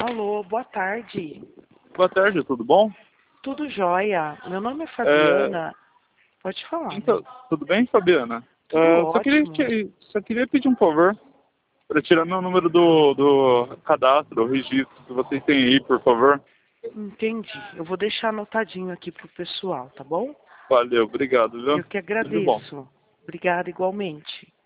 Alô, boa tarde. Boa tarde, tudo bom? Tudo jóia. Meu nome é Fabiana. Pode falar. Então, tudo bem, Fabiana? Tudo ótimo. Só queria pedir um favor para tirar meu número do cadastro, do registro que vocês têm aí, por favor. Entendi. Eu vou deixar anotadinho aqui pro pessoal, tá bom? Valeu, obrigado, viu? Eu que Tudo bom. agradeço. Obrigada igualmente.